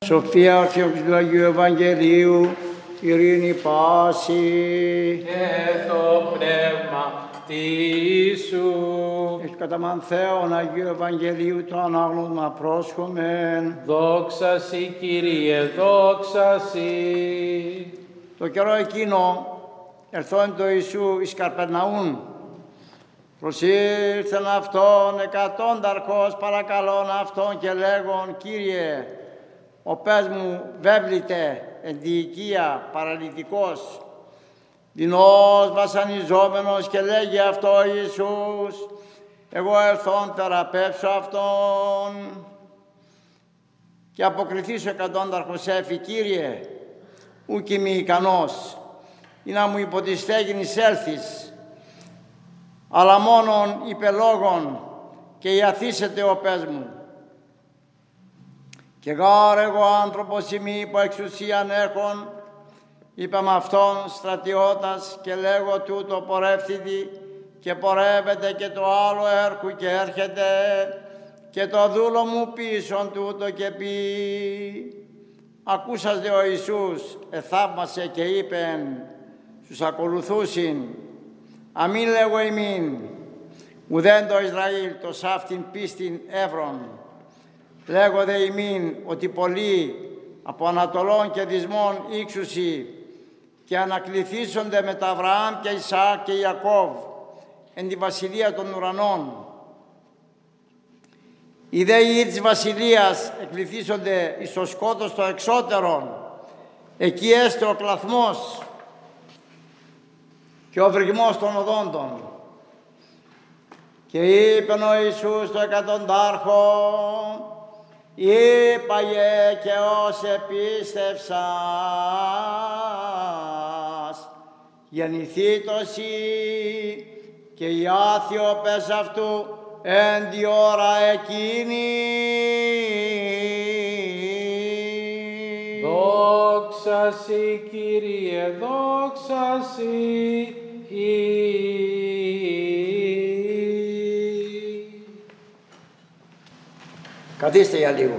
Σοφία Ορθιόξης του Αγίου Ευαγγελίου, ειρήνη πάση. Και το πνεύμα Σου. Εις κατά Θεόν Αγίου Ευαγγελίου το ανάγνωσμα πρόσχομεν. Δόξα Σοι, Κύριε, δόξα Σοι. Το καιρό εκείνο ερθόν το Ιησού εις Καρπερναούν. Προσήλθεν αυτόν εκατόνταρχος παρακαλών αυτόν και λέγον, Κύριε, ο πες μου βέβλητε εν τη οικία παραλυτικός, δεινός βασανιζόμενος, και λέγει αυτό Ιησούς, εγώ ερθόν θεραπεύσω αυτόν. Και αποκριθείς ο εκατόνταρχος έφη, Κύριε, ούκ είμαι ικανός ή να μου υποτιστέγινης έλθεις, αλλά μόνον υπελόγων και ιαθήσετε ο πες μου. Και γάρ εγώ άνθρωπος ημί υπό εξουσίαν έχων, είπα με αυτόν στρατιώτας, και λέγω τούτο πορεύθητη, και πορεύεται, και το άλλο έρχου και έρχεται, και το δούλο μου πίσον τούτο και πει. Ακούσας δε ο Ιησούς εθαύμασε και είπεν στους ακολουθούσιν, αμήν λέγω ημίν, ουδέν το Ισραήλ το σάφτην πίστην εύρων. Λέγω δε ημίν ότι πολλοί από Ανατολών και Δυσμών ήξουσι και ανακληθήσονται με τα Αβραάμ και Ισαάκ και Ιακώβ εν τη βασιλεία των ουρανών. Οι δε ιοί της βασιλείας εκκληθήσονται εις το σκότος το εξώτερον, εκεί έστε ο κλαθμός και ο βρυγμός των οδόντων. Και είπεν ο Ιησούς το εκατοντάρχο, είπαγε και ως επίστευσας, γεννηθήτωσι και η άθιο πες αυτού εν τη ώρα εκείνη. Δόξα Σοι, Κύριε, δόξα Σοι. Καθίστε για λίγο.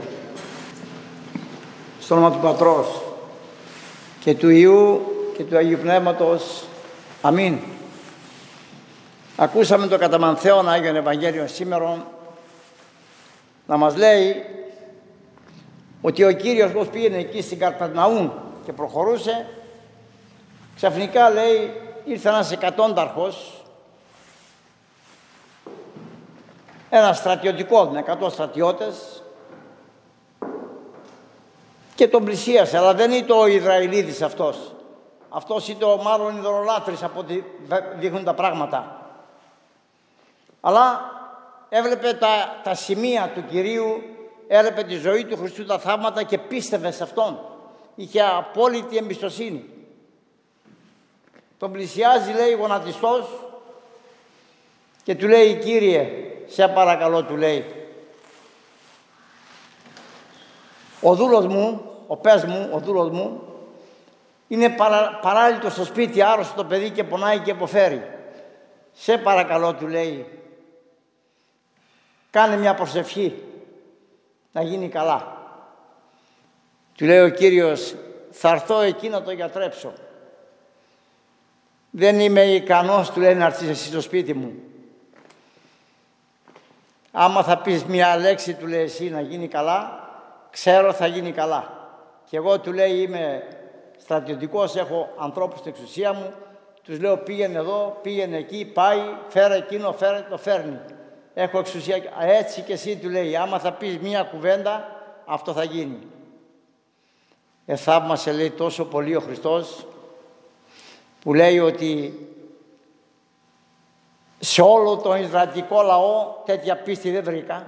Στο όνομα του Πατρός και του Υιού και του Αγίου Πνεύματος. Αμήν. Ακούσαμε το κατά Θεόν Άγιον Ευαγγέλιο σήμερα να μας λέει ότι ο Κύριος πως πήγαινε εκεί στην Καρπερναούν και προχωρούσε, ξαφνικά λέει ήρθε ένας εκατόνταρχος, ένα στρατιωτικό με 100 στρατιώτες, και τον πλησίασε, αλλά δεν ήταν ο Ισραηλίτης αυτός. Αυτός ήταν μάλλον ειδωλολάτρης από ό,τι δείχνουν τα πράγματα. Αλλά έβλεπε τα σημεία του Κυρίου, έβλεπε τη ζωή του Χριστού, τα θαύματα, και πίστευε σε Αυτόν. Είχε απόλυτη εμπιστοσύνη. Τον πλησιάζει, λέει, γονατιστός, και του λέει, Κύριε, σε παρακαλώ, του λέει, ο δούλος μου, ο πες μου, ο δούλος μου, είναι παράλυτο στο σπίτι, άρρωστο το παιδί και πονάει και υποφέρει. Σε παρακαλώ, του λέει, κάνε μια προσευχή να γίνει καλά. Του λέει ο Κύριος, θα έρθω εκεί να το γιατρέψω. Δεν είμαι ικανός, του λέει, να έρθεις εσύ στο σπίτι μου. Άμα θα πεις μια λέξη, του λέει, εσύ να γίνει καλά, ξέρω θα γίνει καλά. Και εγώ, του λέει, είμαι στρατιωτικός, έχω ανθρώπους στην εξουσία μου, τους λέω πήγαινε εδώ, πήγαινε εκεί, πάει, φέρε εκείνο, φέρε, το φέρνει. Έχω εξουσία, έτσι και εσύ, του λέει, άμα θα πεις μία κουβέντα, αυτό θα γίνει. Θαύμασε, λέει, τόσο πολύ ο Χριστός, που λέει ότι σε όλο τον Ισραηλιτικό λαό τέτοια πίστη δεν βρήκα.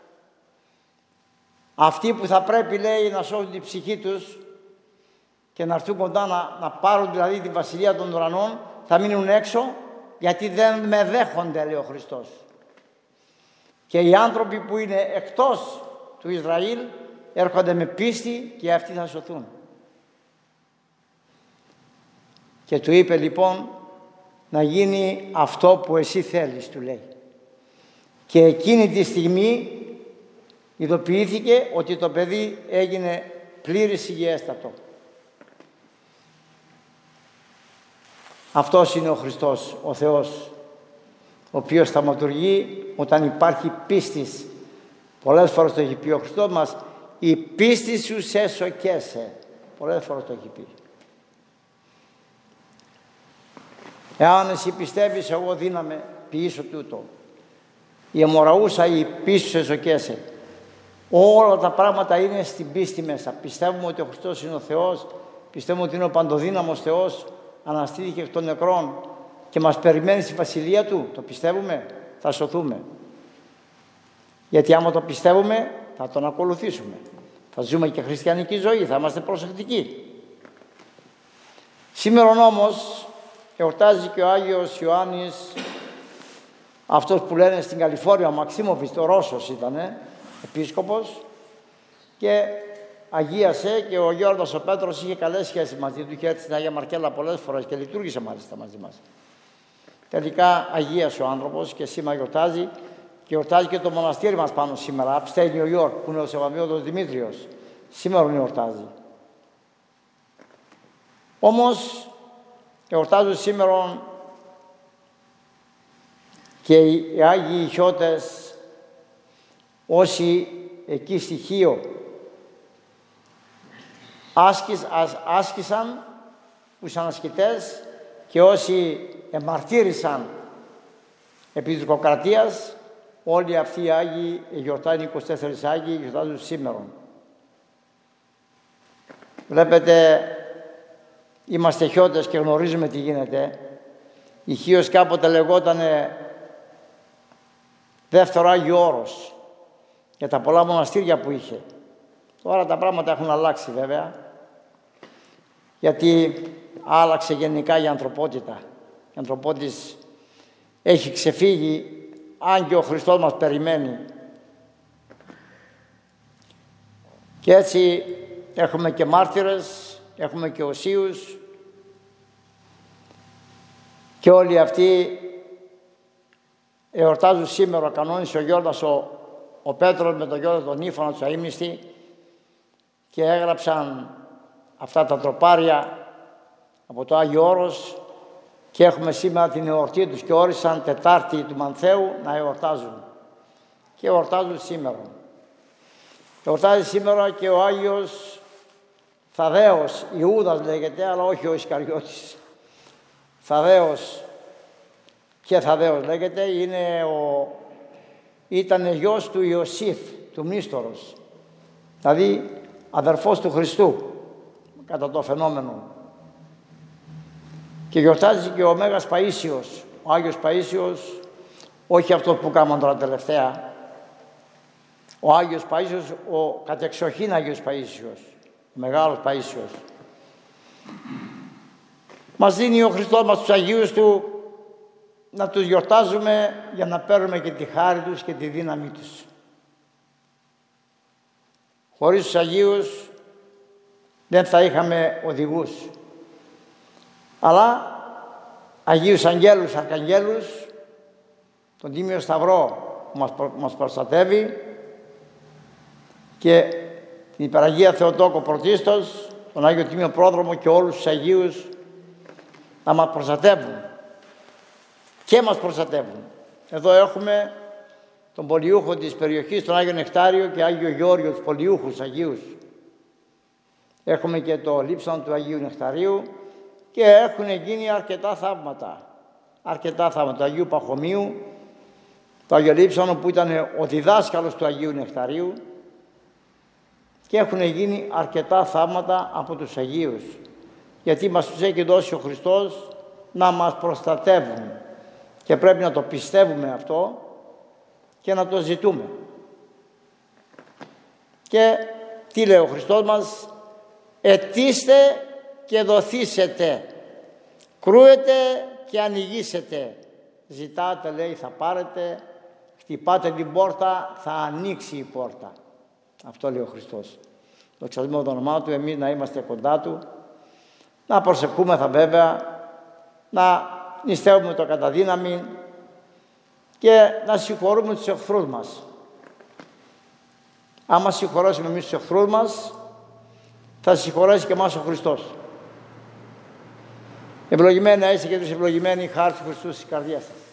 Αυτοί που θα πρέπει, λέει, να σώσουν την ψυχή τους και να έρθουν κοντά να πάρουν δηλαδή τη βασιλεία των ουρανών, θα μείνουν έξω, γιατί δεν με δέχονται, λέει ο Χριστός. Και οι άνθρωποι που είναι εκτός του Ισραήλ έρχονται με πίστη και αυτοί θα σωθούν. Και του είπε λοιπόν να γίνει αυτό που εσύ θέλεις, του λέει. Και εκείνη τη στιγμή ειδοποιήθηκε ότι το παιδί έγινε πλήρης υγιέστατο. Αυτός είναι ο Χριστός, ο Θεός, ο οποίος θαυματουργεί όταν υπάρχει πίστης. Πολλές φορές το έχει πει ο Χριστός μας, η πίστη σου σε σοκέσε. Πολλές φορές το έχει πει. Εάν εσύ πιστεύεις, εγώ δύναμαι, ποιήσω τούτο. Η αιμοραούσα, η πίστη σου σε σοκέσε. Όλα τα πράγματα είναι στην πίστη μέσα. Πιστεύουμε ότι ο Χριστός είναι ο Θεός, πιστεύουμε ότι είναι ο παντοδύναμος Θεός, αναστήθηκε εκ των νεκρών και μας περιμένει στη βασιλεία Του. Το πιστεύουμε, θα σωθούμε. Γιατί άμα το πιστεύουμε, θα Τον ακολουθήσουμε. Θα ζούμε και χριστιανική ζωή, θα είμαστε προσεκτικοί. Σήμερα όμως εορτάζει και ο Άγιος Ιωάννης, αυτός που λένε στην Καλιφόρνια, ο Μαξίμοβιτς, το Ρώσος ήτανε, επίσκοπος, και αγίασε, και ο Γιώργος ο Πέτρος είχε καλές σχέσεις μαζί του, είχε έρθει στην Αγία Μαρκέλα πολλές φορές και λειτουργήσε μάλιστα μαζί μας. Τελικά αγίασε ο άνθρωπος και σήμερα γιορτάζει, και γιορτάζει και το μοναστήρι μας πάνω σήμερα, upstate New York, που είναι ο Σεβαμιώτος Δημήτριος. Σήμερα γιορτάζει. Όμως εορτάζουν σήμερα και οι Άγιοι Ιχιώτες, όσοι εκεί στη Χίο άσκησαν, που ήσαν ασκητές, και όσοι εμαρτύρησαν επί της τουρκοκρατίας, όλοι αυτοί οι Άγιοι γιορτάζουν, 24 Άγιοι γιορτάζουν σήμερα. Βλέπετε, είμαστε Χιώτες και γνωρίζουμε τι γίνεται. Η Χίος κάποτε λεγότανε δεύτερο Άγιο Όρος, για τα πολλά μοναστήρια που είχε. Τώρα τα πράγματα έχουν αλλάξει βέβαια, γιατί άλλαξε γενικά η ανθρωπότητα. Η ανθρωπότητα έχει ξεφύγει, αν και ο Χριστός μας περιμένει. Και έτσι έχουμε και μάρτυρες, έχουμε και οσίους, και όλοι αυτοί εορτάζουν σήμερα. Κανόνισε ο Γιώργος ο Πέτρος με τον Γιώργο τον Ήφανο του αείμνηστη και έγραψαν αυτά τα τροπάρια από το Άγιο Όρος, και έχουμε σήμερα την εορτή τους και όρισαν Τετάρτη του Μανθαίου να εορτάζουν. Και εορτάζουν σήμερα. Εορτάζει σήμερα και ο Άγιος Θαδέος, Ιούδας λέγεται, αλλά όχι ο Ισκαριώτης. Θαδέος, και Θαδέος λέγεται, ήταν γιος του Ιωσήφ, του Μνήστορος, δηλαδή αδερφός του Χριστού, κατά το φαινόμενο. Και γιορτάζει και ο Μέγας Παΐσιος, ο Άγιος Παΐσιος, όχι αυτός που κάνουμε τώρα τελευταία, ο Άγιος Παΐσιος, ο κατεξοχήν Άγιος Παΐσιος, ο Μεγάλος Παΐσιος. Μας δίνει ο Χριστός μας τους Αγίους Του να τους γιορτάζουμε για να παίρνουμε και τη χάρη τους και τη δύναμή τους. Χωρίς τους Αγίους δεν θα είχαμε οδηγούς. Αλλά Αγίους Αγγέλους, Αρχαγγέλους, τον Τίμιο Σταυρό που μας προστατεύει, και την Υπεραγία Θεοτόκο πρωτίστως, τον Άγιο Τίμιο Πρόδρομο και όλους τους Αγίους να μας προστατεύουν και μας προστατεύουν. Εδώ έχουμε τον πολιούχο της περιοχής, τον Άγιο Νεκτάριο και Άγιο Γεώργιο, τους πολιούχους Αγίους. Έχουμε και το λείψανο του Αγίου Νεκταρίου και έχουν γίνει αρκετά θαύματα. Αρκετά θαύματα του Αγίου Παχωμίου, το Άγιο Λείψανο που ήταν ο διδάσκαλος του Αγίου Νεκταρίου, και έχουν γίνει αρκετά θαύματα από τους Αγίους, γιατί μας τους έχει δώσει ο Χριστός να μας προστατεύουν και πρέπει να το πιστεύουμε αυτό και να το ζητούμε. Και τι λέει ο Χριστός μας? Αιτήστε και δοθήσετε, κρούετε και ανοιγήσετε, ζητάτε λέει θα πάρετε, χτυπάτε την πόρτα θα ανοίξει η πόρτα. Αυτό λέει ο Χριστός. Δοξασμένο το όνομά Του, εμείς να είμαστε κοντά Του, να προσευχούμεθα βέβαια, να νηστεύουμε το καταδύναμη και να συγχωρούμε τους εχθρούς μας. Άμα συγχωρέσουμε εμείς τους εχθρούς μας, θα συγχωρέσει και εμάς ο Χριστός. Ευλογημένοι να είστε και τους ευλογημένοι χάρη του Χριστού στις καρδιές σας.